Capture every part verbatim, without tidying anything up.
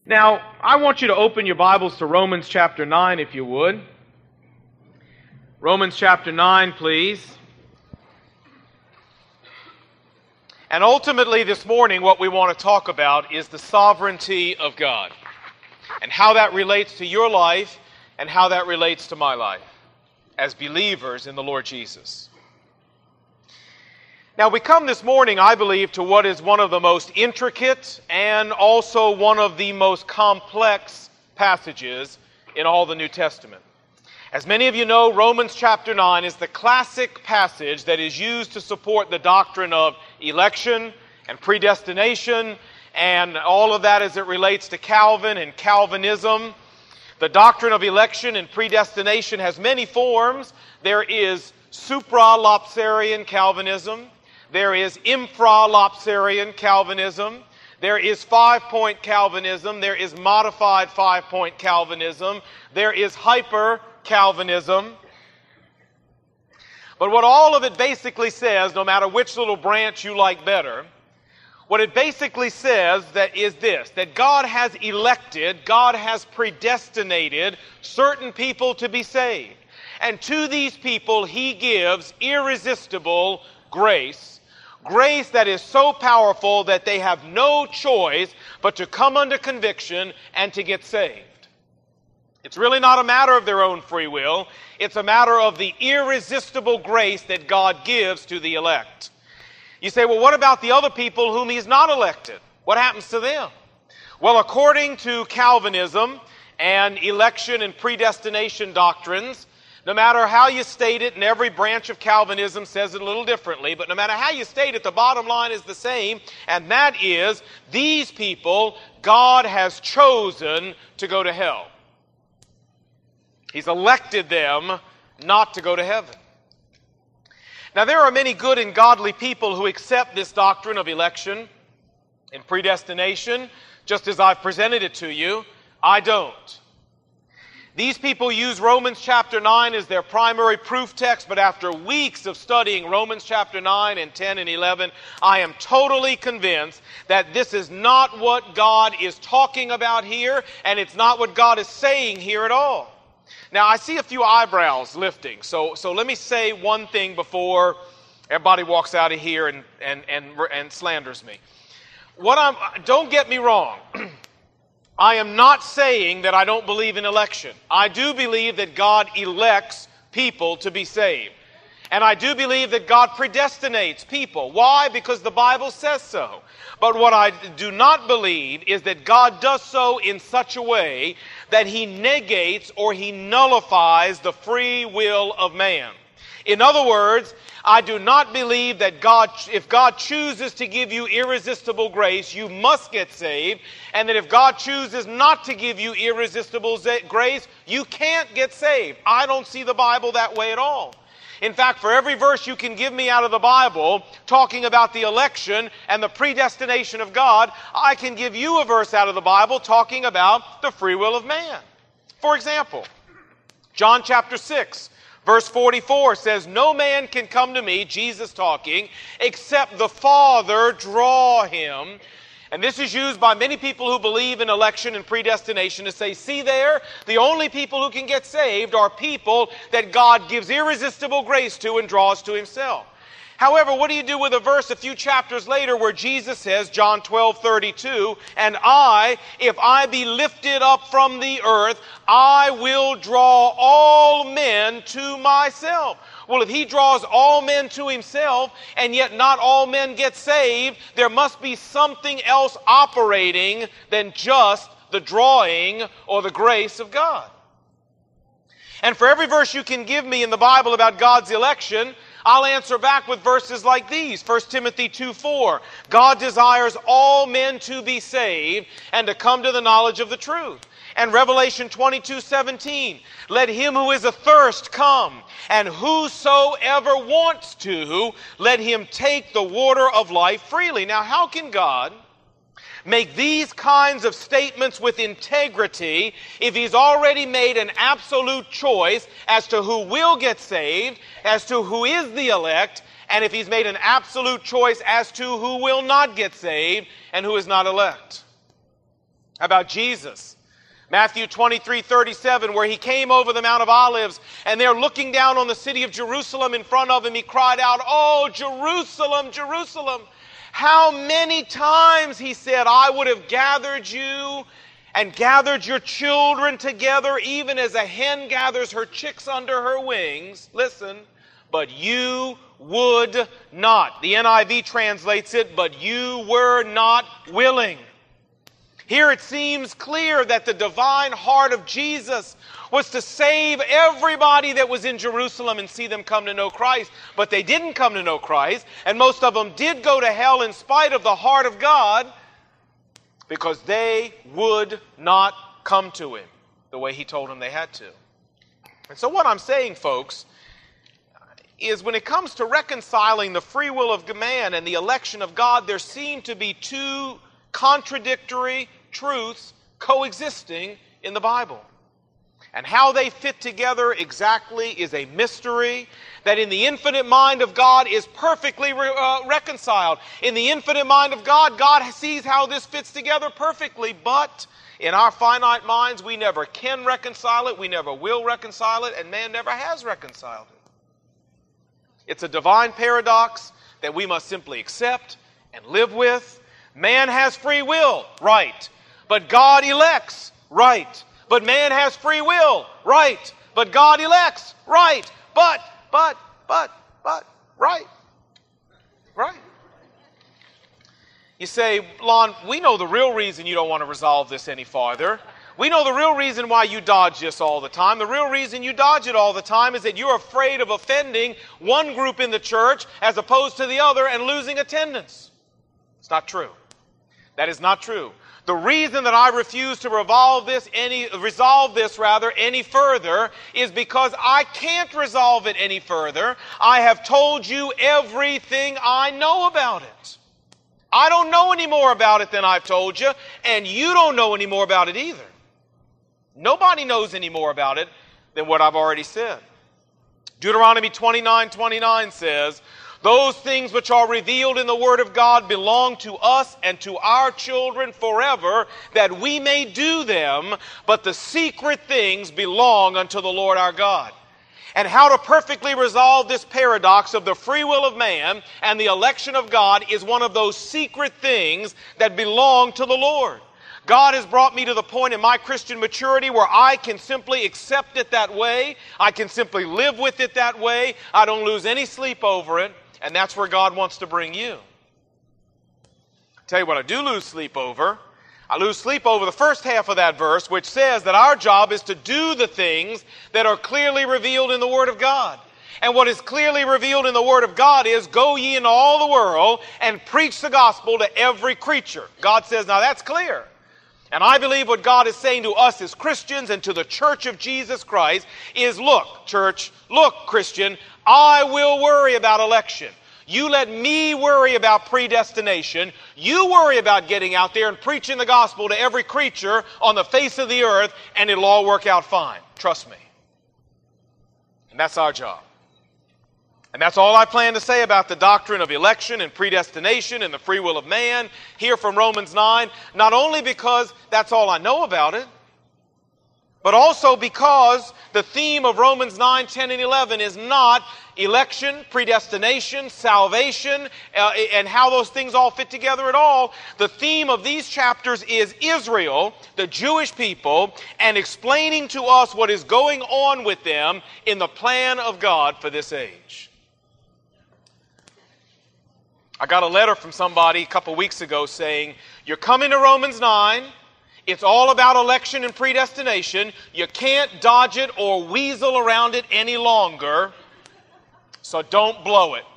Now, I want you to open your Bibles to Romans chapter nine, if you would. Romans chapter nine, please. And ultimately this morning what we want to talk about is the sovereignty of God and how that relates to your life and how that relates to my life as believers in the Lord Jesus. Now we come this morning, I believe, to what is one of the most intricate and also one of the most complex passages in all the New Testament. As many of you know, Romans chapter nine is the classic passage that is used to support the doctrine of election and predestination and all of that as it relates to Calvin and Calvinism. The doctrine of election and predestination has many forms. There is supralapsarian Calvinism. There is infralapsarian Calvinism. There is five-point Calvinism. There is modified five-point Calvinism. There is hyper-Calvinism. But what all of it basically says, no matter which little branch you like better, what it basically says that is this, that God has elected, God has predestinated certain people to be saved. And to these people He gives irresistible grace. Grace that is so powerful that they have no choice but to come under conviction and to get saved. It's really not a matter of their own free will. It's a matter of the irresistible grace that God gives to the elect. You say, well, what about the other people whom He's not elected? What happens to them? Well, according to Calvinism and election and predestination doctrines, no matter how you state it, and every branch of Calvinism says it a little differently, but no matter how you state it, the bottom line is the same, and that is, these people, God has chosen to go to hell. He's elected them not to go to heaven. Now, there are many good and godly people who accept this doctrine of election and predestination, just as I've presented it to you. I don't. These people use Romans chapter nine as their primary proof text, but after weeks of studying Romans chapter nine and ten and eleven, I am totally convinced that this is not what God is talking about here, and it's not what God is saying here at all. Now, I see a few eyebrows lifting, so, so let me say one thing before everybody walks out of here and, and, and, and slanders me. What I'm, don't get me wrong. I am not saying that I don't believe in election. I do believe that God elects people to be saved. And I do believe that God predestinates people. Why? Because the Bible says so. But what I do not believe is that God does so in such a way that He negates or He nullifies the free will of man. In other words, I do not believe that God, if God chooses to give you irresistible grace, you must get saved, and that if God chooses not to give you irresistible grace, you can't get saved. I don't see the Bible that way at all. In fact, for every verse you can give me out of the Bible talking about the election and the predestination of God, I can give you a verse out of the Bible talking about the free will of man. For example, John chapter six. Verse forty-four says, no man can come to me, Jesus talking, except the Father draw him. And this is used by many people who believe in election and predestination to say, see there, the only people who can get saved are people that God gives irresistible grace to and draws to Himself. However, what do you do with a verse a few chapters later where Jesus says, John twelve thirty-two, and I, if I be lifted up from the earth, I will draw all men to myself. Well, if He draws all men to Himself, and yet not all men get saved, there must be something else operating than just the drawing or the grace of God. And for every verse you can give me in the Bible about God's election, I'll answer back with verses like these. First Timothy two four. God desires all men to be saved and to come to the knowledge of the truth. And Revelation twenty-two seventeen. Let him who is athirst come, and whosoever wants to, let him take the water of life freely. Now, how can God make these kinds of statements with integrity if He's already made an absolute choice as to who will get saved, as to who is the elect, and if He's made an absolute choice as to who will not get saved and who is not elect? How about Jesus? Matthew twenty-three thirty-seven, where he came over the Mount of Olives, and there looking down on the city of Jerusalem in front of him, he cried out, "Oh, Jerusalem, Jerusalem, how many times," he said, "I would have gathered you and gathered your children together, even as a hen gathers her chicks under her wings." Listen, "but you would not." The N I V translates it, "but you were not willing." Here it seems clear that the divine heart of Jesus was to save everybody that was in Jerusalem and see them come to know Christ. But they didn't come to know Christ, and most of them did go to hell in spite of the heart of God, because they would not come to Him the way He told them they had to. And so what I'm saying, folks, is when it comes to reconciling the free will of man and the election of God, there seem to be two contradictory truths coexisting in the Bible. And how they fit together exactly is a mystery that in the infinite mind of God is perfectly re- uh, reconciled. In the infinite mind of God, God sees how this fits together perfectly, but in our finite minds, we never can reconcile it, we never will reconcile it, and man never has reconciled it. It's a divine paradox that we must simply accept and live with. Man has free will, right. But God elects, right. But man has free will, right. But God elects, right. But, but, but, but, right. Right. You say, "Lon, we know the real reason you don't want to resolve this any farther. We know the real reason why you dodge this all the time. The real reason you dodge it all the time is that you're afraid of offending one group in the church as opposed to the other and losing attendance." It's not true. That is not true. The reason that I refuse to resolve this any resolve this rather any further is because I can't resolve it any further. I have told you everything I know about it. I don't know any more about it than I've told you, and you don't know any more about it either. Nobody knows any more about it than what I've already said. Deuteronomy twenty-nine twenty-nine says, "Those things which are revealed in the Word of God belong to us and to our children forever, that we may do them, but the secret things belong unto the Lord our God." And how to perfectly resolve this paradox of the free will of man and the election of God is one of those secret things that belong to the Lord. God has brought me to the point in my Christian maturity where I can simply accept it that way. I can simply live with it that way. I don't lose any sleep over it. And that's where God wants to bring you. I'll tell you what I do lose sleep over. I lose sleep over the first half of that verse, which says that our job is to do the things that are clearly revealed in the Word of God. And what is clearly revealed in the Word of God is, "Go ye into all the world and preach the gospel to every creature." God says, now that's clear. And I believe what God is saying to us as Christians and to the church of Jesus Christ is, look, church, look, Christian, I will worry about election. You let me worry about predestination. You worry about getting out there and preaching the gospel to every creature on the face of the earth, and it'll all work out fine. Trust me. And that's our job. And that's all I plan to say about the doctrine of election and predestination and the free will of man here from Romans nine, not only because that's all I know about it, but also because the theme of Romans nine, ten, and eleven is not election, predestination, salvation, uh, and how those things all fit together at all. The theme of these chapters is Israel, the Jewish people, and explaining to us what is going on with them in the plan of God for this age. I got a letter from somebody a couple weeks ago saying, "You're coming to Romans nine. It's all about election and predestination. You can't dodge it or weasel around it any longer, so don't blow it."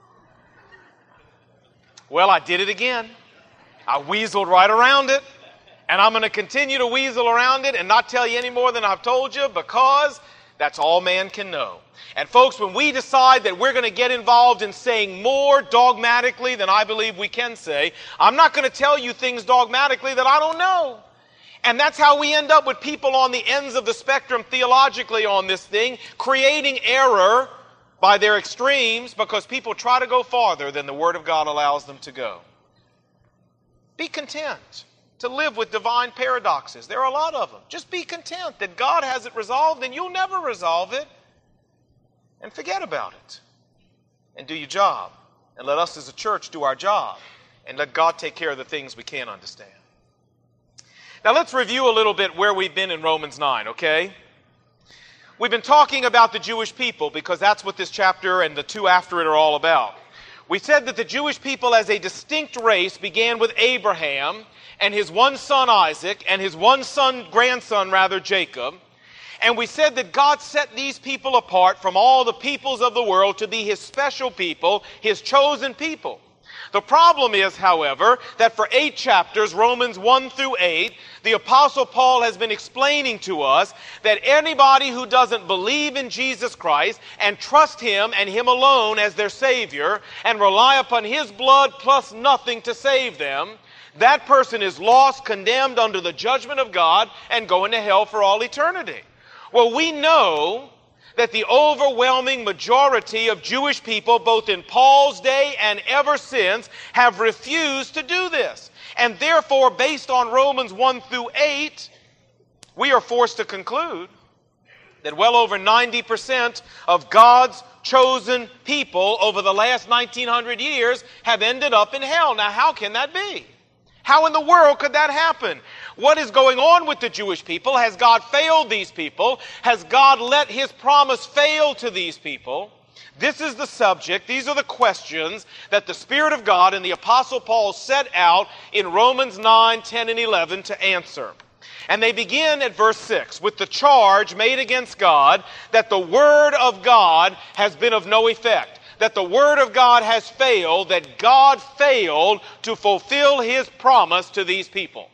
Well, I did it again. I weaseled right around it, and I'm going to continue to weasel around it and not tell you any more than I've told you, because that's all man can know. And folks, when we decide that we're going to get involved in saying more dogmatically than I believe we can say, I'm not going to tell you things dogmatically that I don't know. And that's how we end up with people on the ends of the spectrum theologically on this thing, creating error by their extremes because people try to go farther than the Word of God allows them to go. Be content. to live with divine paradoxes. There are a lot of them. Just be content that God has it resolved and you'll never resolve it. And forget about it. And do your job. And let us as a church do our job. And let God take care of the things we can't understand. Now let's review a little bit where we've been in Romans nine, okay? We've been talking about the Jewish people because that's what this chapter and the two after it are all about. We said that the Jewish people as a distinct race began with Abraham and his one son Isaac and his one son, grandson rather, Jacob. And we said that God set these people apart from all the peoples of the world to be His special people, His chosen people. The problem is, however, that for eight chapters, Romans one through eight, the Apostle Paul has been explaining to us that anybody who doesn't believe in Jesus Christ and trust Him and Him alone as their Savior and rely upon His blood plus nothing to save them, that person is lost, condemned under the judgment of God, and going to hell for all eternity. Well, we know that the overwhelming majority of Jewish people, both in Paul's day and ever since, have refused to do this. And therefore, based on Romans one through eight, we are forced to conclude that well over ninety percent of God's chosen people over the last nineteen hundred years have ended up in hell. Now, how can that be? How in the world could that happen? What is going on with the Jewish people? Has God failed these people? Has God let His promise fail to these people? This is the subject. These are the questions that the Spirit of God and the Apostle Paul set out in Romans nine, ten, and eleven to answer. And they begin at verse six with the charge made against God that the Word of God has been of no effect. That the Word of God has failed, that God failed to fulfill His promise to these people.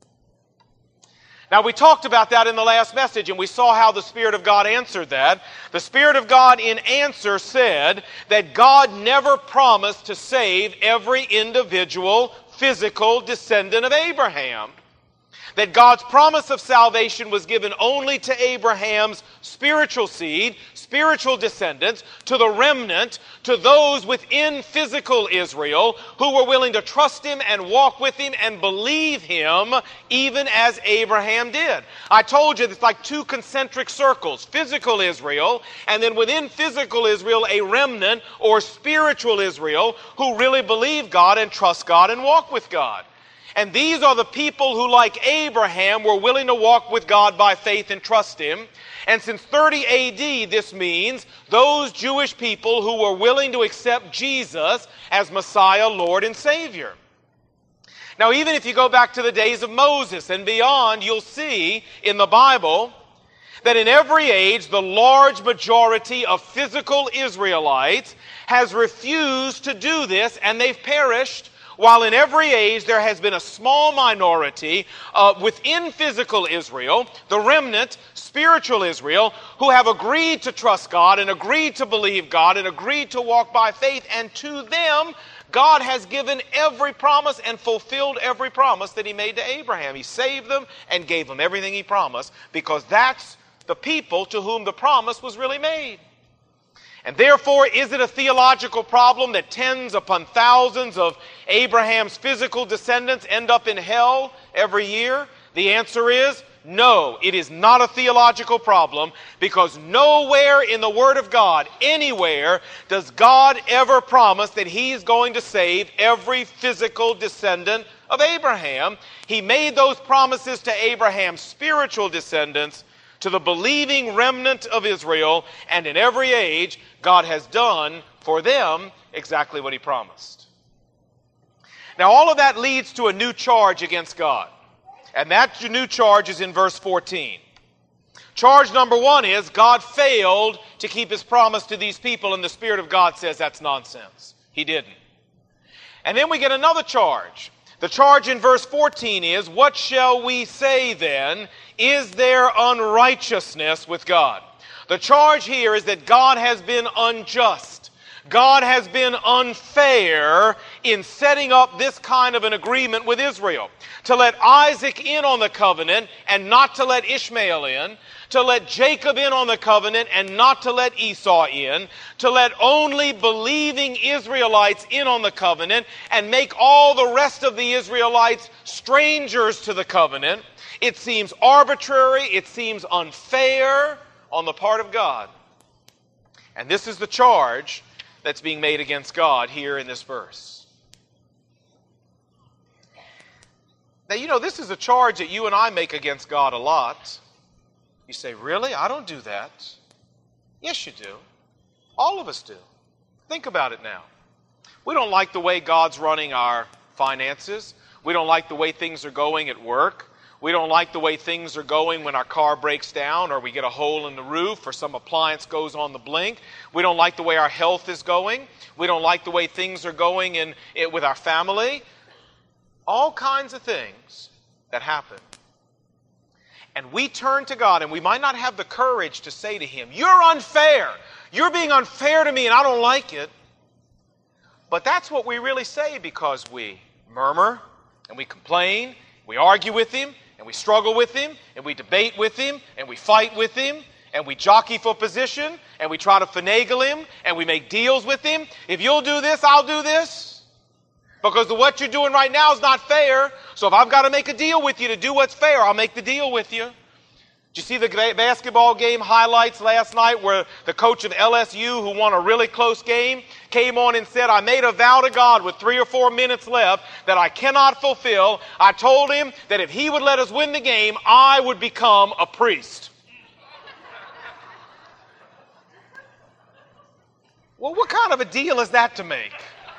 Now, we talked about that in the last message, and we saw how the Spirit of God answered that. The Spirit of God in answer said that God never promised to save every individual physical descendant of Abraham. That God's promise of salvation was given only to Abraham's spiritual seed, spiritual descendants, to the remnant, to those within physical Israel who were willing to trust Him and walk with Him and believe Him even as Abraham did. I told you it's like two concentric circles, physical Israel, and then within physical Israel a remnant or spiritual Israel who really believe God and trust God and walk with God. And these are the people who, like Abraham, were willing to walk with God by faith and trust Him. And since thirty A D, this means those Jewish people who were willing to accept Jesus as Messiah, Lord, and Savior. Now, even if you go back to the days of Moses and beyond, you'll see in the Bible that in every age, the large majority of physical Israelites has refused to do this, and they've perished. While in every age there has been a small minority uh, within physical Israel, the remnant, spiritual Israel, who have agreed to trust God and agreed to believe God and agreed to walk by faith. And to them, God has given every promise and fulfilled every promise that He made to Abraham. He saved them and gave them everything He promised because that's the people to whom the promise was really made. And therefore, is it a theological problem that tens upon thousands of Abraham's physical descendants end up in hell every year? The answer is no, it is not a theological problem because nowhere in the Word of God, anywhere, does God ever promise that He's going to save every physical descendant of Abraham. He made those promises to Abraham's spiritual descendants, to the believing remnant of Israel, and in every age, God has done for them exactly what He promised. Now, all of that leads to a new charge against God. And that new charge is in verse fourteen. Charge number one is God failed to keep His promise to these people, and the Spirit of God says that's nonsense. He didn't. And then we get another charge. The charge in verse fourteen is, what shall we say then? Is there unrighteousness with God? The charge here is that God has been unjust. God has been unfair in setting up this kind of an agreement with Israel. To let Isaac in on the covenant and not to let Ishmael in. To let Jacob in on the covenant and not to let Esau in. To let only believing Israelites in on the covenant and make all the rest of the Israelites strangers to the covenant. It seems arbitrary. It seems unfair on the part of God. And this is the charge that's being made against God here in this verse. Now, you know, this is a charge that you and I make against God a lot. You say, really? I don't do that. Yes, you do. All of us do. Think about it now. We don't like the way God's running our finances. We don't like the way things are going at work. We don't like the way things are going when our car breaks down or we get a hole in the roof or some appliance goes on the blink. We don't like the way our health is going. We don't like the way things are going in, in with our family. All kinds of things that happen. And we turn to God, and we might not have the courage to say to Him, you're unfair. You're being unfair to me and I don't like it. But that's what we really say because we murmur and we complain, we argue with Him, and we struggle with Him, and we debate with Him, and we fight with Him, and we jockey for position, and we try to finagle Him, and we make deals with Him. If you'll do this, I'll do this. Because what you're doing right now is not fair. So if I've got to make a deal with you to do what's fair, I'll make the deal with you. Did you see the basketball game highlights last night where the coach of L S U, who won a really close game, came on and said, I made a vow to God with three or four minutes left that I cannot fulfill. I told him that if he would let us win the game, I would become a priest. Well, what kind of a deal is that to make?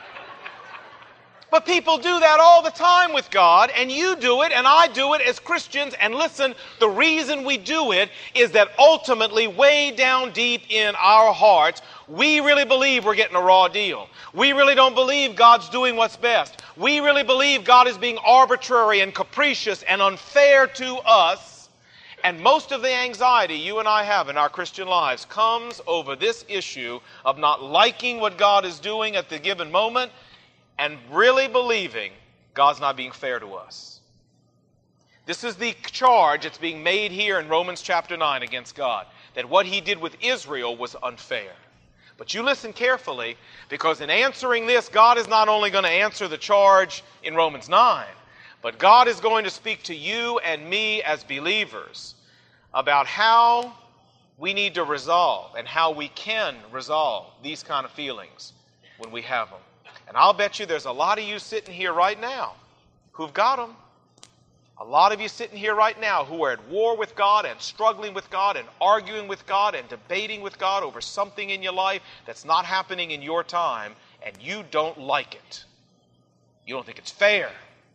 But people do that all the time with God, and you do it, and I do it as Christians. And listen, the reason we do it is that ultimately, way down deep in our hearts, we really believe we're getting a raw deal. We really don't believe God's doing what's best. We really believe God is being arbitrary and capricious and unfair to us. And most of the anxiety you and I have in our Christian lives comes over this issue of not liking what God is doing at the given moment and really believing God's not being fair to us. This is the charge that's being made here in Romans chapter nine against God, that what He did with Israel was unfair. But you listen carefully, because in answering this, God is not only going to answer the charge in Romans nine, but God is going to speak to you and me as believers about how we need to resolve and how we can resolve these kind of feelings when we have them. And I'll bet you there's a lot of you sitting here right now who've got them. A lot of you sitting here right now who are at war with God and struggling with God and arguing with God and debating with God over something in your life that's not happening in your time, and you don't like it. You don't think it's fair.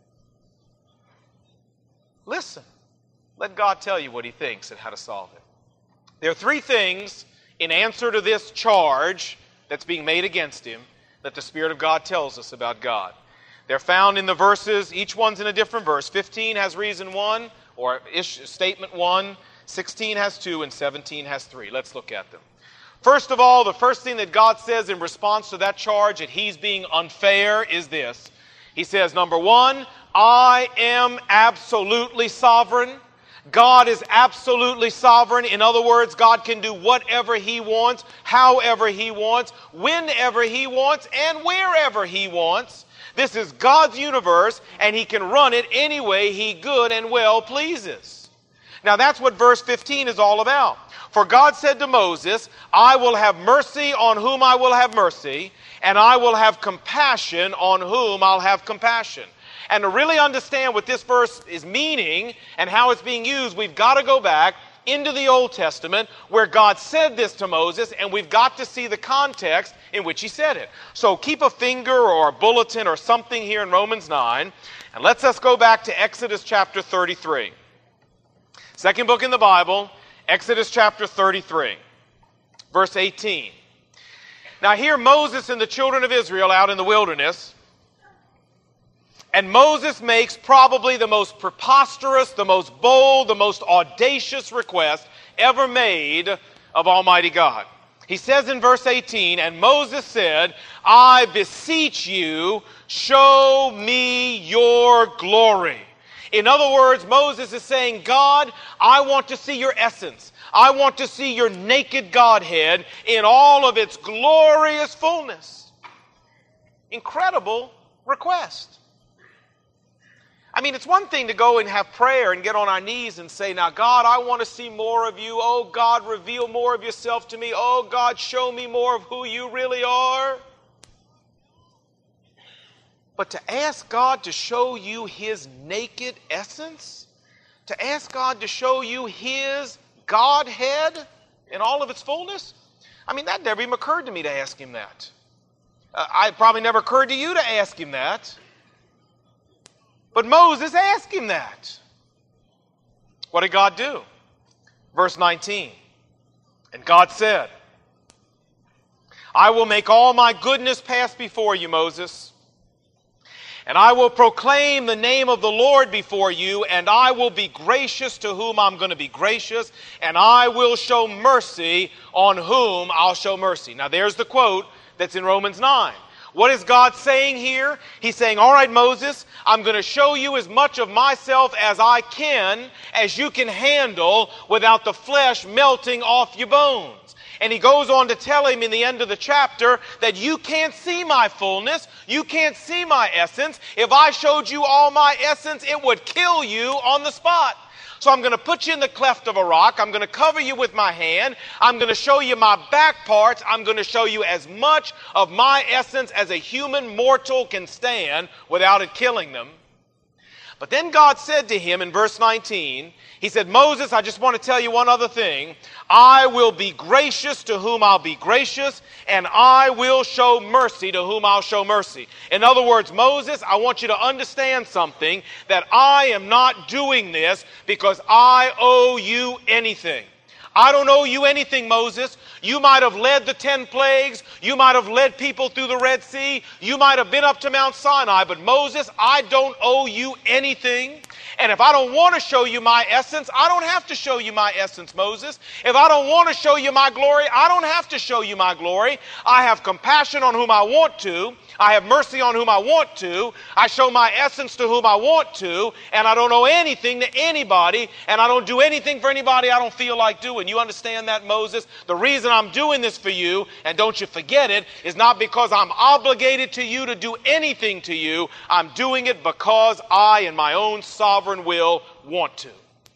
Listen. Let God tell you what He thinks and how to solve it. There are three things in answer to this charge that's being made against Him that the Spirit of God tells us about God. They're found in the verses. Each one's in a different verse. fifteen has reason one, or ish, statement one. sixteen has two, and seventeen has three. Let's look at them. First of all, the first thing that God says in response to that charge that He's being unfair is this. He says, number one, I am absolutely sovereign. God is absolutely sovereign. In other words, God can do whatever He wants, however He wants, whenever He wants, and wherever He wants. This is God's universe, and He can run it any way He good and well pleases. Now that's what verse fifteen is all about. For God said to Moses, I will have mercy on whom I will have mercy, and I will have compassion on whom I'll have compassion. And to really understand what this verse is meaning and how it's being used, we've got to go back into the Old Testament where God said this to Moses, and we've got to see the context in which He said it. So keep a finger or a bulletin or something here in Romans nine, and let's us go back to Exodus chapter thirty-three. Second book in the Bible, Exodus chapter thirty-three, verse eighteen. Now here Moses and the children of Israel out in the wilderness, and Moses makes probably the most preposterous, the most bold, the most audacious request ever made of Almighty God. He says in verse eighteen, and Moses said, I beseech you, show me your glory. In other words, Moses is saying, God, I want to see your essence. I want to see your naked Godhead in all of its glorious fullness. Incredible request. I mean, it's one thing to go and have prayer and get on our knees and say, now, God, I want to see more of you. Oh, God, reveal more of yourself to me. Oh, God, show me more of who you really are. But to ask God to show you his naked essence, to ask God to show you his Godhead in all of its fullness, I mean, that never even occurred to me to ask him that. Uh, it probably never occurred to you to ask him that. But Moses asked him that. What did God do? Verse nineteen. And God said, I will make all my goodness pass before you, Moses. And I will proclaim the name of the Lord before you, and I will be gracious to whom I'm going to be gracious, and I will show mercy on whom I'll show mercy. Now there's the quote that's in Romans nine. What is God saying here? He's saying, all right, Moses, I'm going to show you as much of myself as I can, as you can handle without the flesh melting off your bones. And he goes on to tell him in the end of the chapter that you can't see my fullness, you can't see my essence. If I showed you all my essence, it would kill you on the spot. So I'm going to put you in the cleft of a rock. I'm going to cover you with my hand. I'm going to show you my back parts. I'm going to show you as much of my essence as a human mortal can stand without it killing them. But then God said to him in verse nineteen, he said, Moses, I just want to tell you one other thing. I will be gracious to whom I'll be gracious, and I will show mercy to whom I'll show mercy. In other words, Moses, I want you to understand something, that I am not doing this because I owe you anything. I don't owe you anything, Moses. You might have led the ten plagues. You might have led people through the Red Sea. You might have been up to Mount Sinai. But Moses, I don't owe you anything. And if I don't want to show you my essence, I don't have to show you my essence, Moses. If I don't want to show you my glory, I don't have to show you my glory. I have compassion on whom I want to. I have mercy on whom I want to. I show my essence to whom I want to. And I don't owe anything to anybody. And I don't do anything for anybody I don't feel like doing. You understand that, Moses? The reason I'm doing this for you, and don't you forget it, is not because I'm obligated to you to do anything to you. I'm doing it because I, in my own sovereign will, want to.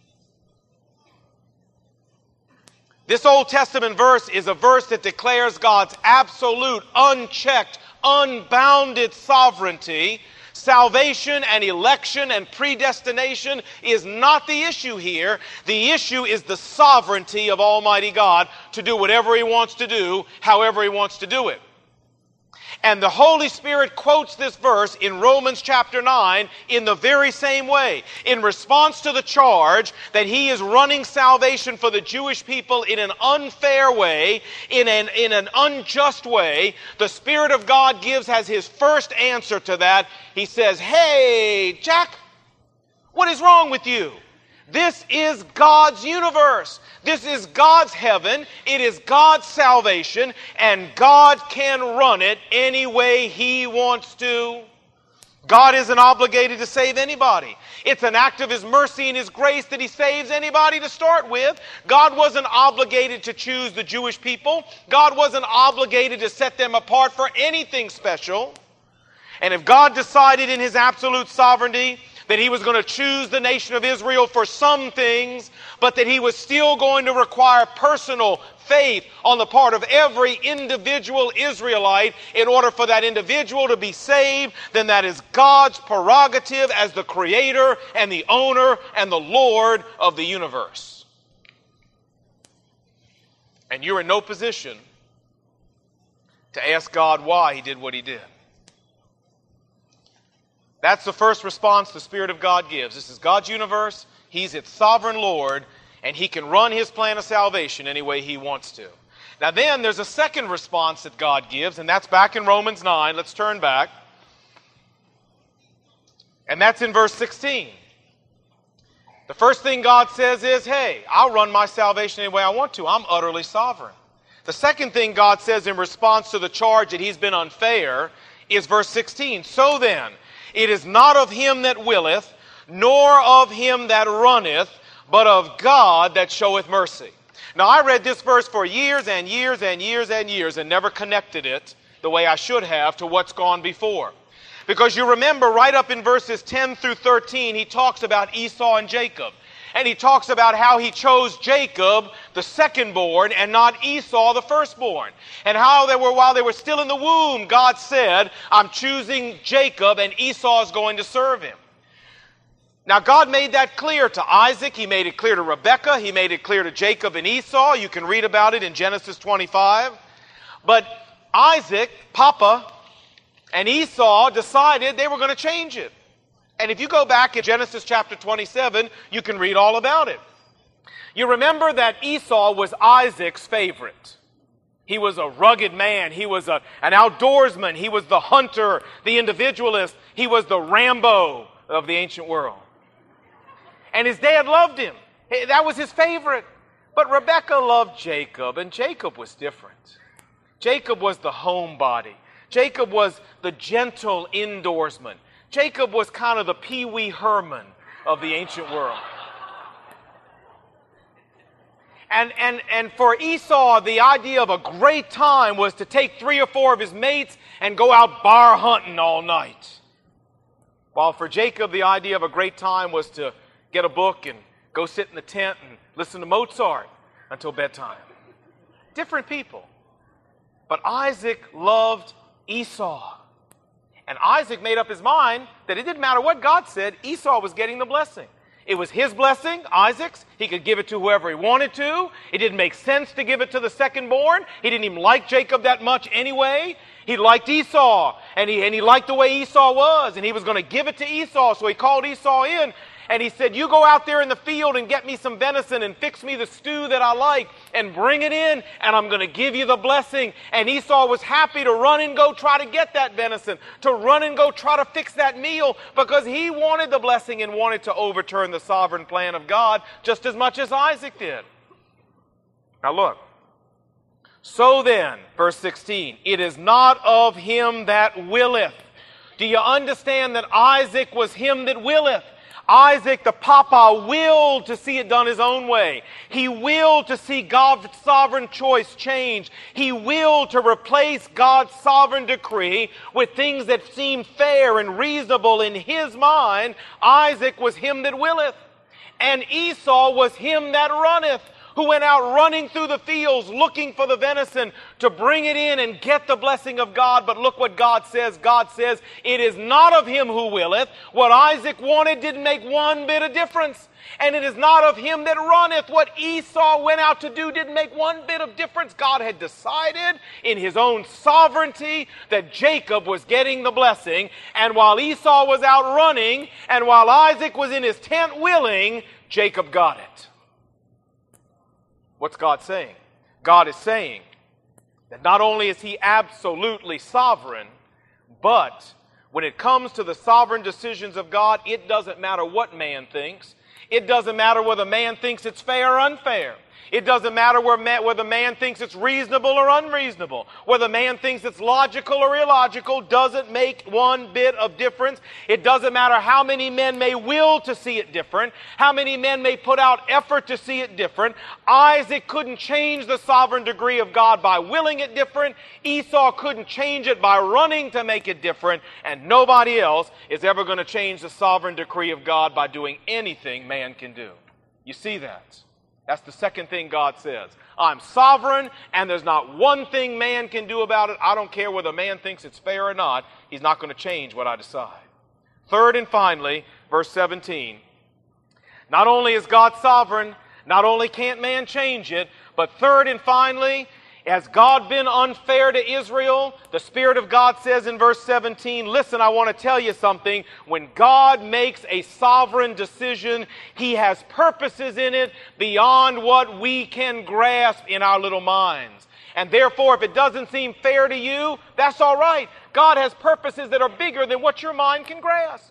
This Old Testament verse is a verse that declares God's absolute, unchecked, unbounded sovereignty. Salvation and election and predestination is not the issue here. The issue is the sovereignty of Almighty God to do whatever He wants to do, however He wants to do it. And the Holy Spirit quotes this verse in Romans chapter nine in the very same way. In response to the charge that He is running salvation for the Jewish people in an unfair way, in an, in an unjust way, the Spirit of God gives as His first answer to that. He says, hey, Jack, what is wrong with you? This is God's universe. This is God's heaven. It is God's salvation, and God can run it any way He wants to. God isn't obligated to save anybody. It's an act of His mercy and His grace that He saves anybody to start with. God wasn't obligated to choose the Jewish people. God wasn't obligated to set them apart for anything special. And if God decided in His absolute sovereignty that He was going to choose the nation of Israel for some things, but that He was still going to require personal faith on the part of every individual Israelite in order for that individual to be saved, then that is God's prerogative as the Creator and the owner and the Lord of the universe. And you're in no position to ask God why He did what He did. That's the first response the Spirit of God gives. This is God's universe. He's its sovereign Lord, and He can run His plan of salvation any way He wants to. Now then, there's a second response that God gives, and that's back in Romans nine. Let's turn back. And that's in verse sixteen. The first thing God says is, hey, I'll run my salvation any way I want to. I'm utterly sovereign. The second thing God says in response to the charge that he's been unfair is verse sixteen. So then, it is not of him that willeth, nor of him that runneth, but of God that showeth mercy. Now, I read this verse for years and years and years and years and never connected it the way I should have to what's gone before. Because you remember right up in verses ten through thirteen, he talks about Esau and Jacob. And he talks about how he chose Jacob, the secondborn, and not Esau, the firstborn. And how they were, while they were still in the womb, God said, I'm choosing Jacob and Esau is going to serve him. Now, God made that clear to Isaac. He made it clear to Rebekah. He made it clear to Jacob and Esau. You can read about it in Genesis twenty-five. But Isaac, Papa, and Esau decided they were going to change it. And if you go back in Genesis chapter twenty-seven, you can read all about it. You remember that Esau was Isaac's favorite. He was a rugged man. He was a, an outdoorsman. He was the hunter, the individualist. He was the Rambo of the ancient world. And his dad loved him. That was his favorite. But Rebekah loved Jacob, and Jacob was different. Jacob was the homebody. Jacob was the gentle indoorsman. Jacob was kind of the Pee Wee Herman of the ancient world. And, and, and for Esau, the idea of a great time was to take three or four of his mates and go out bar hunting all night. While for Jacob, the idea of a great time was to get a book and go sit in the tent and listen to Mozart until bedtime. Different people. But Isaac loved Esau. And Isaac made up his mind that it didn't matter what God said, Esau was getting the blessing. It was his blessing, Isaac's. He could give it to whoever he wanted to. It didn't make sense to give it to the secondborn. He didn't even like Jacob that much anyway. He liked Esau, and he, and he liked the way Esau was, and he was going to give it to Esau, so he called Esau in. And he said, you go out there in the field and get me some venison and fix me the stew that I like and bring it in and I'm going to give you the blessing. And Esau was happy to run and go try to get that venison, to run and go try to fix that meal because he wanted the blessing and wanted to overturn the sovereign plan of God just as much as Isaac did. Now look. So then, verse sixteen, it is not of him that willeth. Do you understand that Isaac was him that willeth? Isaac, the papa, willed to see it done his own way. He willed to see God's sovereign choice change. He willed to replace God's sovereign decree with things that seemed fair and reasonable in his mind. Isaac was him that willeth. And Esau was him that runneth, who went out running through the fields looking for the venison to bring it in and get the blessing of God. But look what God says. God says, it is not of him who willeth. What Isaac wanted didn't make one bit of difference. And it is not of him that runneth. What Esau went out to do didn't make one bit of difference. God had decided in his own sovereignty that Jacob was getting the blessing. And while Esau was out running, and while Isaac was in his tent willing, Jacob got it. What's God saying? God is saying that not only is he absolutely sovereign, but when it comes to the sovereign decisions of God, it doesn't matter what man thinks. It doesn't matter whether man thinks it's fair or unfair. It doesn't matter whether man thinks it's reasonable or unreasonable. Whether man thinks it's logical or illogical doesn't make one bit of difference. It doesn't matter how many men may will to see it different, how many men may put out effort to see it different. Isaac couldn't change the sovereign degree of God by willing it different. Esau couldn't change it by running to make it different. And nobody else is ever going to change the sovereign decree of God by doing anything man can do. You see that? That's the second thing God says. I'm sovereign, and there's not one thing man can do about it. I don't care whether man thinks it's fair or not. He's not going to change what I decide. Third and finally, verse seventeen. Not only is God sovereign, not only can't man change it, but third and finally, has God been unfair to Israel? The Spirit of God says in verse seventeen, listen, I want to tell you something. When God makes a sovereign decision, He has purposes in it beyond what we can grasp in our little minds. And therefore, if it doesn't seem fair to you, that's all right. God has purposes that are bigger than what your mind can grasp.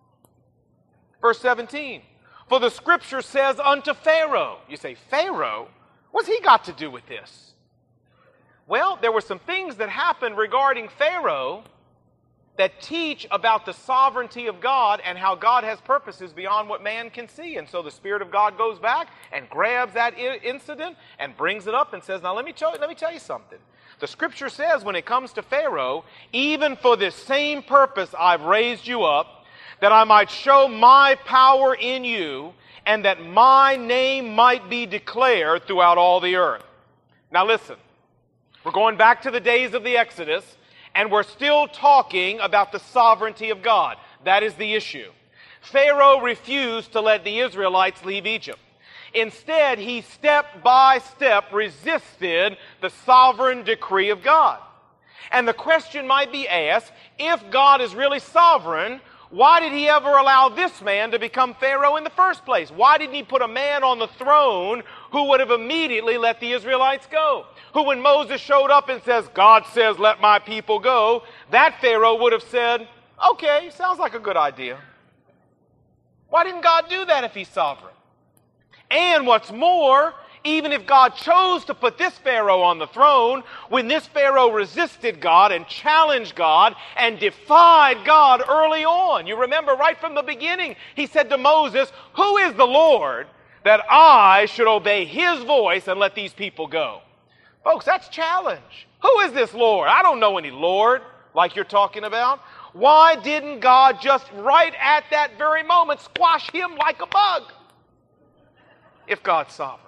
Verse seventeen, for the Scripture says unto Pharaoh. You say, Pharaoh? What's he got to do with this? Well, there were some things that happened regarding Pharaoh that teach about the sovereignty of God and how God has purposes beyond what man can see. And so the Spirit of God goes back and grabs that I- incident and brings it up and says, now let me, tell, let me tell you something. The Scripture says when it comes to Pharaoh, even for this same purpose I've raised you up, that I might show my power in you and that my name might be declared throughout all the earth. Now listen, we're going back to the days of the Exodus, and we're still talking about the sovereignty of God. That is the issue. Pharaoh refused to let the Israelites leave Egypt. Instead, he step by step resisted the sovereign decree of God. And the question might be asked, if God is really sovereign, why did he ever allow this man to become Pharaoh in the first place? Why didn't he put a man on the throne who would have immediately let the Israelites go? Who, when Moses showed up and says, God says, let my people go, that Pharaoh would have said, okay, sounds like a good idea. Why didn't God do that if he's sovereign? And what's more, even if God chose to put this Pharaoh on the throne, when this Pharaoh resisted God and challenged God and defied God early on, you remember right from the beginning, he said to Moses, who is the Lord that I should obey his voice and let these people go? Folks, that's challenge. Who is this Lord? I don't know any Lord like you're talking about. Why didn't God just right at that very moment squash him like a bug? If God's sovereign.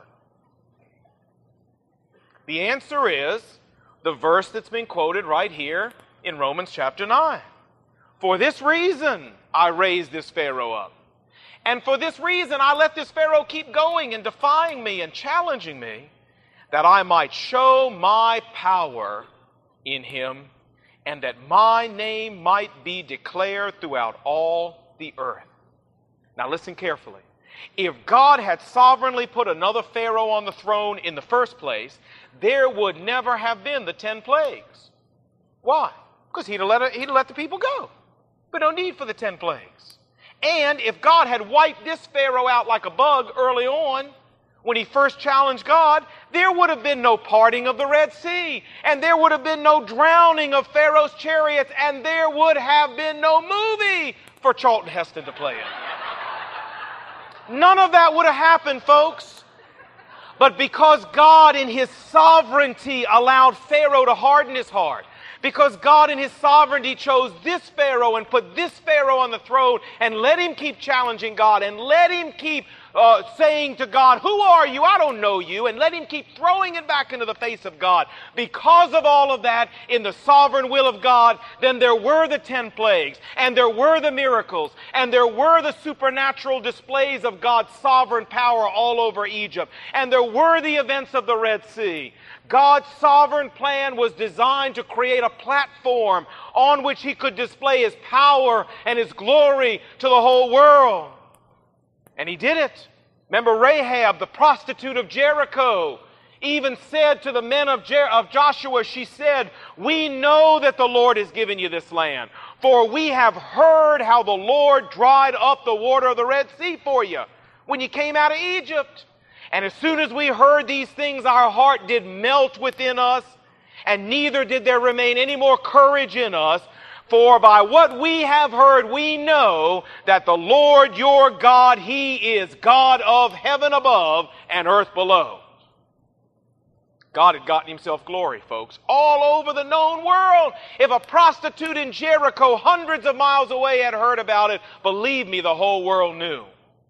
The answer is the verse that's been quoted right here in Romans chapter nine. For this reason I raised this Pharaoh up. And for this reason I let this Pharaoh keep going and defying me and challenging me, that I might show my power in him and that my name might be declared throughout all the earth. Now listen carefully. If God had sovereignly put another Pharaoh on the throne in the first place, there would never have been the ten plagues. Why? Because he'd have let, he'd have let the people go. But no need for the ten plagues. And if God had wiped this Pharaoh out like a bug early on, when he first challenged God, there would have been no parting of the Red Sea, and there would have been no drowning of Pharaoh's chariots, and there would have been no movie for Charlton Heston to play in. None of that would have happened, folks. But because God in his sovereignty allowed Pharaoh to harden his heart, because God in his sovereignty chose this Pharaoh and put this Pharaoh on the throne and let him keep challenging God and let him keep uh, saying to God, who are you? I don't know you. And let him keep throwing it back into the face of God. Because of all of that, in the sovereign will of God, then there were the ten plagues, and there were the miracles, and there were the supernatural displays of God's sovereign power all over Egypt, and there were the events of the Red Sea. God's sovereign plan was designed to create a platform on which he could display his power and his glory to the whole world. And he did it. Remember Rahab, the prostitute of Jericho, even said to the men of, Jer- of Joshua, she said, we know that the Lord has given you this land, for we have heard how the Lord dried up the water of the Red Sea for you when you came out of Egypt. And as soon as we heard these things, our heart did melt within us, and neither did there remain any more courage in us. For by what we have heard, we know that the Lord your God, he is God of heaven above and earth below. God had gotten himself glory, folks, all over the known world. If a prostitute in Jericho, hundreds of miles away, had heard about it, believe me, the whole world knew.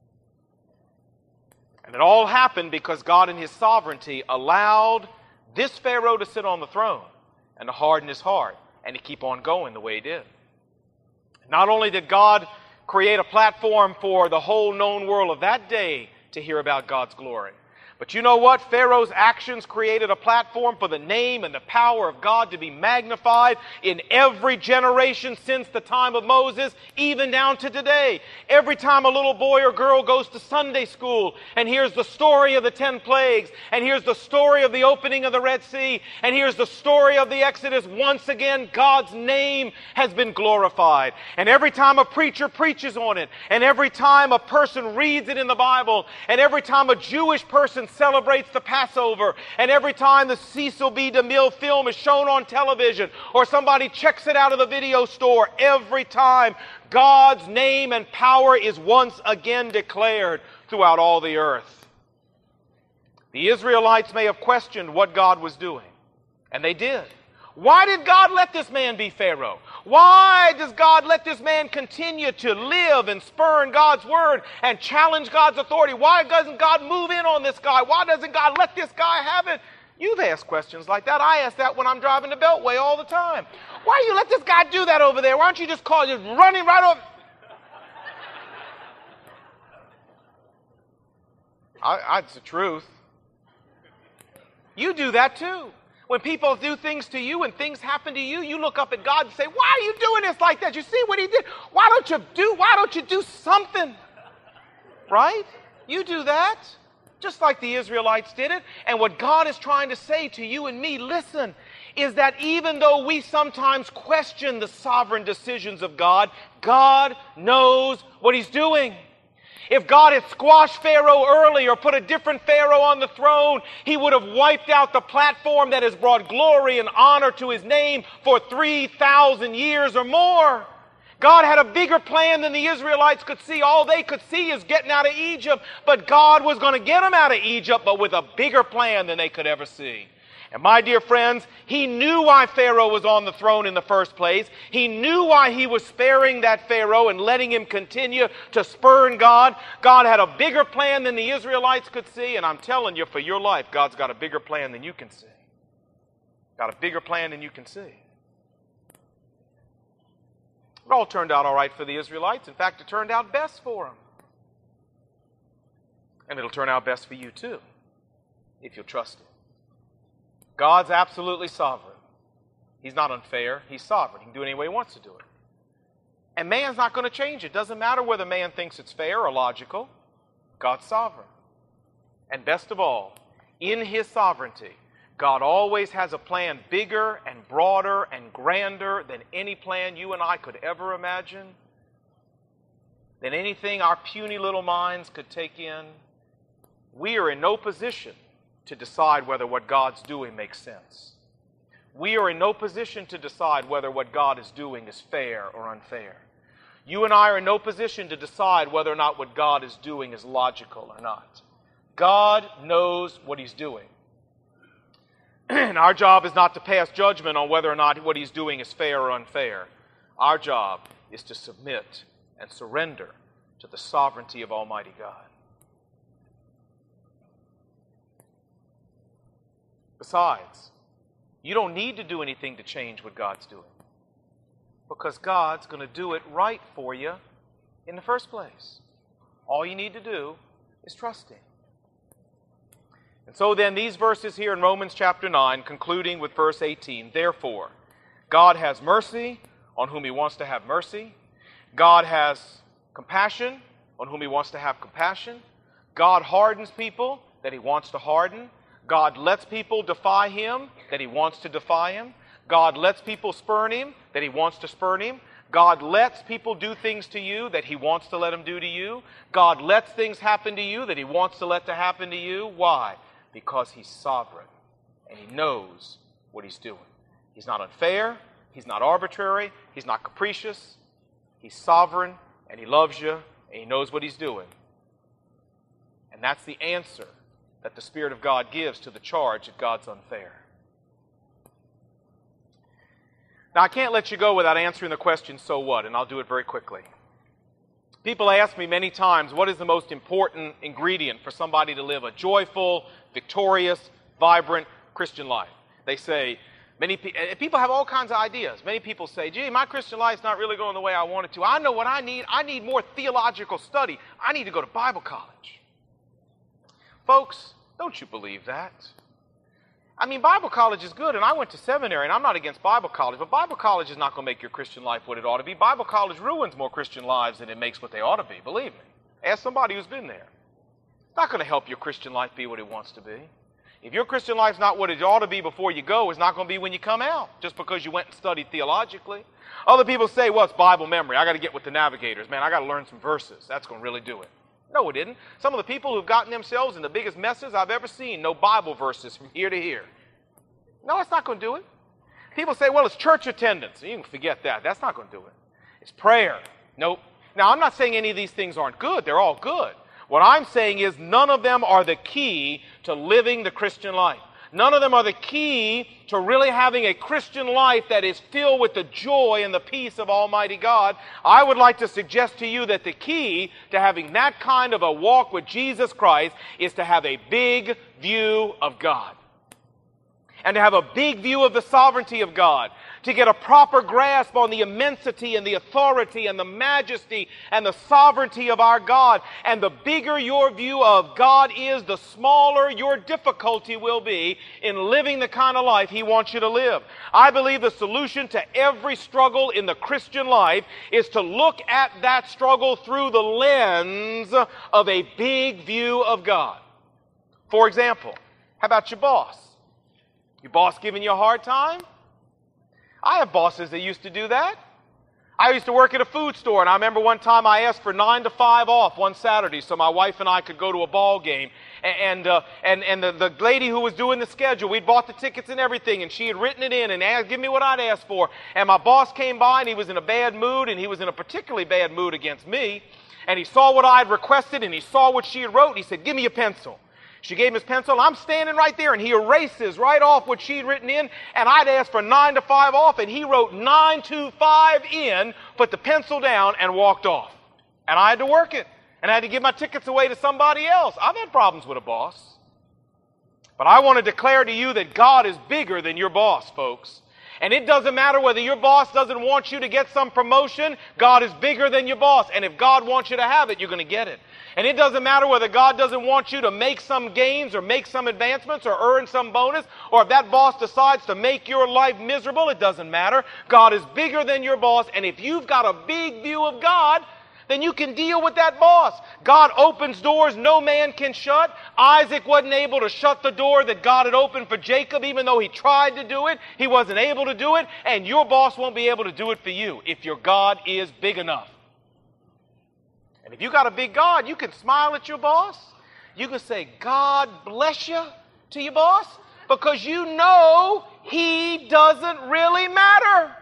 And it all happened because God in his sovereignty allowed this Pharaoh to sit on the throne and to harden his heart and to keep on going the way he did. Not only did God create a platform for the whole known world of that day to hear about God's glory, but you know what? Pharaoh's actions created a platform for the name and the power of God to be magnified in every generation since the time of Moses, even down to today. Every time a little boy or girl goes to Sunday school and hears the story of the ten plagues, and hears the story of the opening of the Red Sea, and hears the story of the Exodus, once again, God's name has been glorified. And every time a preacher preaches on it, and every time a person reads it in the Bible, and every time a Jewish person celebrates the Passover, and every time the Cecil B. DeMille film is shown on television, or somebody checks it out of the video store, every time God's name and power is once again declared throughout all the earth. The Israelites may have questioned what God was doing, and they did. Why did God let this man be Pharaoh? Why does God let this man continue to live and spurn God's word and challenge God's authority? Why doesn't God move in on this guy? Why doesn't God let this guy have it? You've asked questions like that. I ask that when I'm driving the Beltway all the time. Why do you let this guy do that over there? Why don't you just call, just running right over? I, I, it's the truth. You do that too. When people do things to you and things happen to you, you look up at God and say, why are you doing this like that? You see what he did? Why don't you do, why don't you do something? Right? You do that. Just like the Israelites did it. And what God is trying to say to you and me, listen, is that even though we sometimes question the sovereign decisions of God, God knows what he's doing. If God had squashed Pharaoh early or put a different Pharaoh on the throne, he would have wiped out the platform that has brought glory and honor to his name for three thousand years or more. God had a bigger plan than the Israelites could see. All they could see is getting out of Egypt, but God was going to get them out of Egypt, but with a bigger plan than they could ever see. And my dear friends, he knew why Pharaoh was on the throne in the first place. He knew why he was sparing that Pharaoh and letting him continue to spurn God. God had a bigger plan than the Israelites could see. And I'm telling you, for your life, God's got a bigger plan than you can see. Got a bigger plan than you can see. It all turned out all right for the Israelites. In fact, it turned out best for them. And it'll turn out best for you too, if you'll trust him. God's absolutely sovereign. He's not unfair. He's sovereign. He can do it any way he wants to do it. And man's not going to change it. Doesn't matter whether man thinks it's fair or logical. God's sovereign. And best of all, in his sovereignty, God always has a plan bigger and broader and grander than any plan you and I could ever imagine, than anything our puny little minds could take in. We are in no position to decide whether what God's doing makes sense. We are in no position to decide whether what God is doing is fair or unfair. You and I are in no position to decide whether or not what God is doing is logical or not. God knows what he's doing. And our job is not to pass judgment on whether or not what he's doing is fair or unfair. Our job is to submit and surrender to the sovereignty of Almighty God. Besides, you don't need to do anything to change what God's doing, because God's going to do it right for you in the first place. All you need to do is trust him. And so then these verses here in Romans chapter nine, concluding with verse eighteen, therefore, God has mercy on whom he wants to have mercy. God has compassion on whom he wants to have compassion. God hardens people that he wants to harden. God lets people defy him that he wants to defy him. God lets people spurn him that he wants to spurn him. God lets people do things to you that he wants to let them do to you. God lets things happen to you that he wants to let to happen to you. Why? Because he's sovereign and he knows what he's doing. He's not unfair. He's not arbitrary. He's not capricious. He's sovereign and he loves you and he knows what he's doing. And that's the answer that the Spirit of God gives to the charge that God's unfair. Now, I can't let you go without answering the question, so what? And I'll do it very quickly. People ask me many times, what is the most important ingredient for somebody to live a joyful, victorious, vibrant Christian life? They say, many pe- and people have all kinds of ideas. Many people say, gee, my Christian life's not really going the way I want it to. I know what I need. I need more theological study. I need to go to Bible college. Folks, don't you believe that? I mean, Bible college is good, and I went to seminary, and I'm not against Bible college, but Bible college is not going to make your Christian life what it ought to be. Bible college ruins more Christian lives than it makes what they ought to be, believe me. Ask somebody who's been there. It's not going to help your Christian life be what it wants to be. If your Christian life's not what it ought to be before you go, it's not going to be when you come out, just because you went and studied theologically. Other people say, well, it's Bible memory. I got to get with the navigators. Man, I got to learn some verses. That's going to really do it. No, it didn't. Some of the people who've gotten themselves in the biggest messes I've ever seen, no Bible verses from here to here. No, it's not going to do it. People say, well, it's church attendance. You can forget that. That's not going to do it. It's prayer. Nope. Now, I'm not saying any of these things aren't good. They're all good. What I'm saying is none of them are the key to living the Christian life. None of them are the key to really having a Christian life that is filled with the joy and the peace of Almighty God. I would like to suggest to you that the key to having that kind of a walk with Jesus Christ is to have a big view of God. And to have a big view of the sovereignty of God, to get a proper grasp on the immensity and the authority and the majesty and the sovereignty of our God. And the bigger your view of God is, the smaller your difficulty will be in living the kind of life He wants you to live. I believe the solution to every struggle in the Christian life is to look at that struggle through the lens of a big view of God. For example, how about your boss? Your boss giving you a hard time? I have bosses that used to do that. I used to work at a food store, and I remember one time I asked for nine to five off one Saturday so my wife and I could go to a ball game. And uh, and and the, the lady who was doing the schedule, we'd bought the tickets and everything, and she had written it in and asked, give me what I'd asked for. And my boss came by, and he was in a bad mood, and he was in a particularly bad mood against me. And he saw what I had requested, and he saw what she had wrote, and he said, give me a pencil. She gave him his pencil. I'm standing right there, and he erases right off what she'd written in, and I'd asked for nine to five off, and he wrote nine to five in, put the pencil down, and walked off. And I had to work it, and I had to give my tickets away to somebody else. I've had problems with a boss. But I want to declare to you that God is bigger than your boss, folks. And it doesn't matter whether your boss doesn't want you to get some promotion, God is bigger than your boss. And if God wants you to have it, you're going to get it. And it doesn't matter whether God doesn't want you to make some gains or make some advancements or earn some bonus, or if that boss decides to make your life miserable, it doesn't matter. God is bigger than your boss, and if you've got a big view of God, then you can deal with that boss. God opens doors no man can shut. Isaac wasn't able to shut the door that God had opened for Jacob, even though he tried to do it. He wasn't able to do it, and your boss won't be able to do it for you if your God is big enough. And if you got a big God, you can smile at your boss. You can say, God bless you to your boss, because you know he doesn't really matter.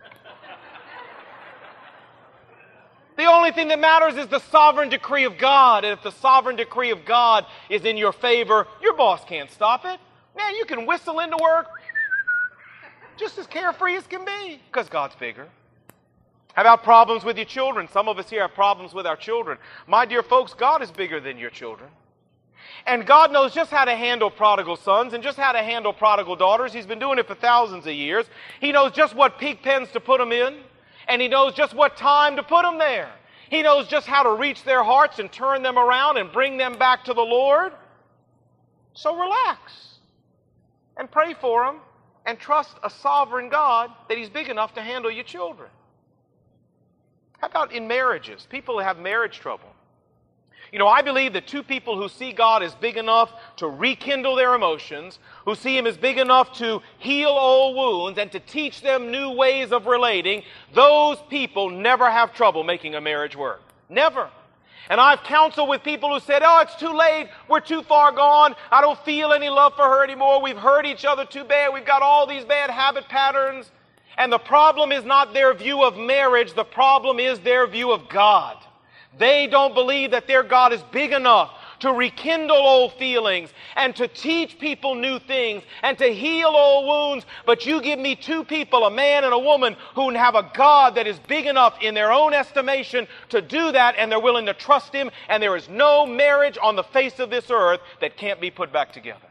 The only thing that matters is the sovereign decree of God. And if the sovereign decree of God is in your favor, your boss can't stop it. Man, you can whistle into work just as carefree as can be, because God's bigger. How about problems with your children? Some of us here have problems with our children. My dear folks, God is bigger than your children. And God knows just how to handle prodigal sons and just how to handle prodigal daughters. He's been doing it for thousands of years. He knows just what pig pens to put them in. And He knows just what time to put them there. He knows just how to reach their hearts and turn them around and bring them back to the Lord. So relax and pray for them and trust a sovereign God that He's big enough to handle your children. How about in marriages? People have marriage trouble. You know, I believe that two people who see God as big enough to rekindle their emotions, who see Him as big enough to heal old wounds and to teach them new ways of relating, those people never have trouble making a marriage work. Never. And I've counseled with people who said, oh, it's too late, we're too far gone, I don't feel any love for her anymore, we've hurt each other too bad, we've got all these bad habit patterns. And the problem is not their view of marriage, the problem is their view of God. They don't believe that their God is big enough to rekindle old feelings and to teach people new things and to heal old wounds. But you give me two people, a man and a woman, who have a God that is big enough in their own estimation to do that, and they're willing to trust Him, and there is no marriage on the face of this earth that can't be put back together.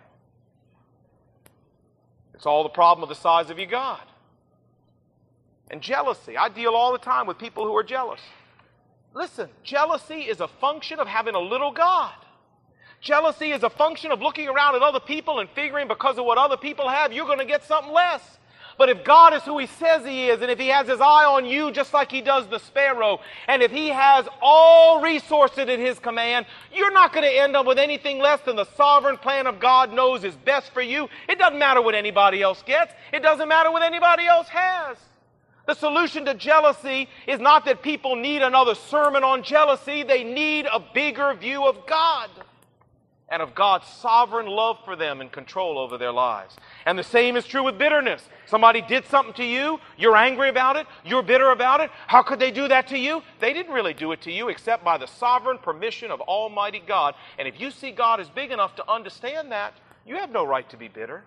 It's all the problem of the size of your God. And jealousy. I deal all the time with people who are jealous. Listen, jealousy is a function of having a little God. Jealousy is a function of looking around at other people and figuring because of what other people have, you're going to get something less. But if God is who He says He is, and if He has His eye on you just like He does the sparrow, and if He has all resources at His command, you're not going to end up with anything less than the sovereign plan of God knows is best for you. It doesn't matter what anybody else gets. It doesn't matter what anybody else has. The solution to jealousy is not that people need another sermon on jealousy. They need a bigger view of God and of God's sovereign love for them and control over their lives. And the same is true with bitterness. Somebody did something to you, you're angry about it, you're bitter about it. How could they do that to you? They didn't really do it to you except by the sovereign permission of Almighty God. And if you see God is big enough to understand that, you have no right to be bitter.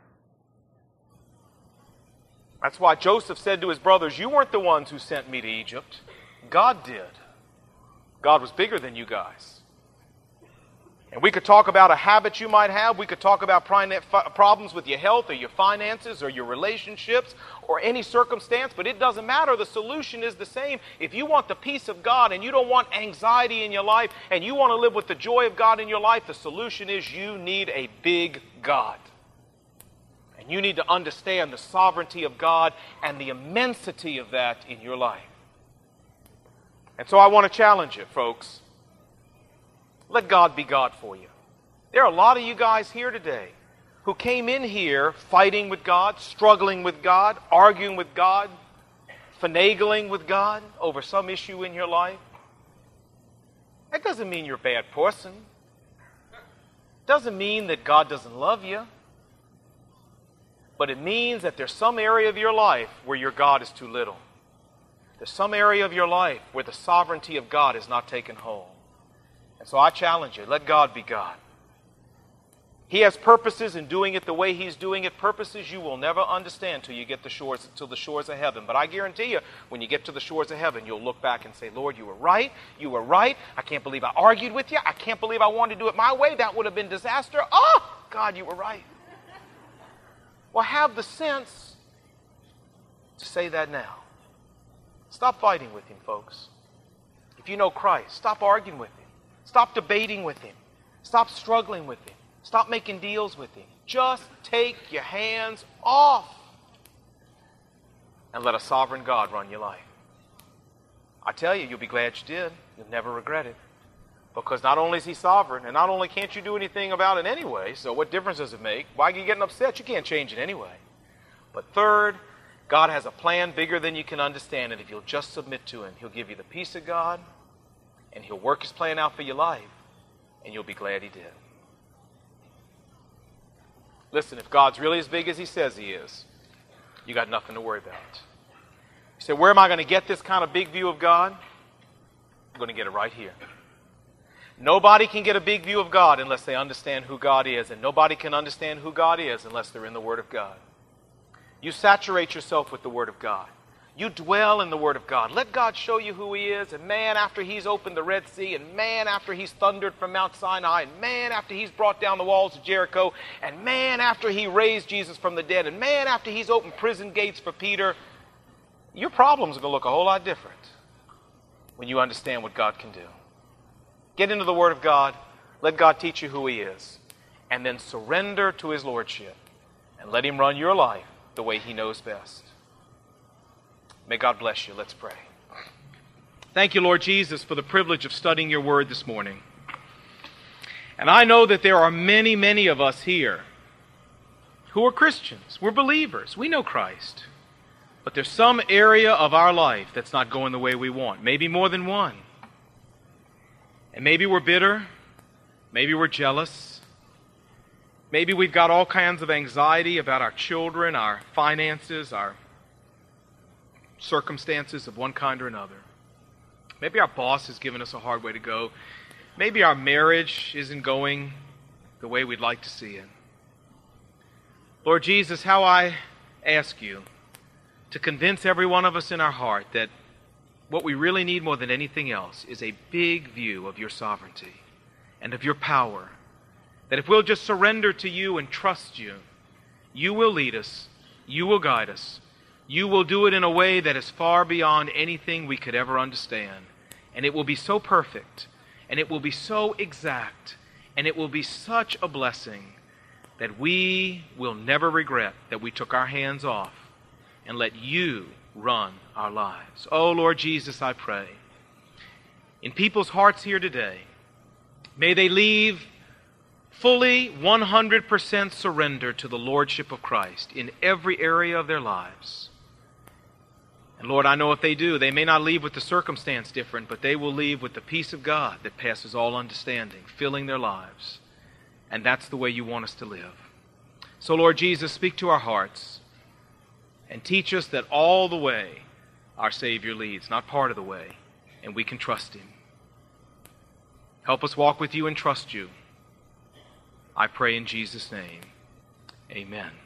That's why Joseph said to his brothers, you weren't the ones who sent me to Egypt. God did. God was bigger than you guys. And we could talk about a habit you might have. We could talk about problems with your health or your finances or your relationships or any circumstance, but it doesn't matter. The solution is the same. If you want the peace of God and you don't want anxiety in your life and you want to live with the joy of God in your life, the solution is you need a big God. And you need to understand the sovereignty of God and the immensity of that in your life. And so I want to challenge you, folks. Let God be God for you. There are a lot of you guys here today who came in here fighting with God, struggling with God, arguing with God, finagling with God over some issue in your life. That doesn't mean you're a bad person. It doesn't mean that God doesn't love you. But it means that there's some area of your life where your God is too little. There's some area of your life where the sovereignty of God is not taken hold. And so I challenge you, let God be God. He has purposes in doing it the way He's doing it, purposes you will never understand till you get the shores, till the shores of heaven. But I guarantee you, when you get to the shores of heaven, you'll look back and say, Lord, you were right, you were right. I can't believe I argued with you. I can't believe I wanted to do it my way. That would have been disaster. Oh, God, you were right. Well, have the sense to say that now. Stop fighting with Him, folks. If you know Christ, stop arguing with Him. Stop debating with Him. Stop struggling with Him. Stop making deals with Him. Just take your hands off and let a sovereign God run your life. I tell you, you'll be glad you did. You'll never regret it. Because not only is He sovereign, and not only can't you do anything about it anyway, so what difference does it make? Why are you getting upset? You can't change it anyway. But third, God has a plan bigger than you can understand, and if you'll just submit to Him, He'll give you the peace of God, and He'll work His plan out for your life, and you'll be glad He did. Listen, if God's really as big as He says He is, you got nothing to worry about. You say, where am I going to get this kind of big view of God? I'm going to get it right here. Nobody can get a big view of God unless they understand who God is, and nobody can understand who God is unless they're in the Word of God. You saturate yourself with the Word of God. You dwell in the Word of God. Let God show you who He is. And man, after He's opened the Red Sea, and man, after He's thundered from Mount Sinai, and man, after He's brought down the walls of Jericho, and man, after He raised Jesus from the dead, and man, after He's opened prison gates for Peter, your problems are going to look a whole lot different when you understand what God can do. Get into the Word of God. Let God teach you who He is. And then surrender to His Lordship. And let Him run your life the way He knows best. May God bless you. Let's pray. Thank you, Lord Jesus, for the privilege of studying your Word this morning. And I know that there are many, many of us here who are Christians. We're believers. We know Christ. But there's some area of our life that's not going the way we want. Maybe more than one. And maybe we're bitter. Maybe we're jealous. Maybe we've got all kinds of anxiety about our children, our finances, our circumstances of one kind or another. Maybe our boss has given us a hard way to go. Maybe our marriage isn't going the way we'd like to see it. Lord Jesus, how I ask you to convince every one of us in our heart that what we really need more than anything else is a big view of your sovereignty and of your power. That if we'll just surrender to you and trust you, you will lead us, you will guide us, you will do it in a way that is far beyond anything we could ever understand. And it will be so perfect, and it will be so exact, and it will be such a blessing that we will never regret that we took our hands off and let you run our lives. Oh, Lord Jesus, I pray, in people's hearts here today, may they leave fully one hundred percent surrender to the Lordship of Christ in every area of their lives. And Lord, I know if they do, they may not leave with the circumstance different, but they will leave with the peace of God that passes all understanding, filling their lives. And that's the way you want us to live. So, Lord Jesus, speak to our hearts and teach us that all the way our Savior leads, not part of the way, and we can trust Him. Help us walk with you and trust you. I pray in Jesus' name. Amen.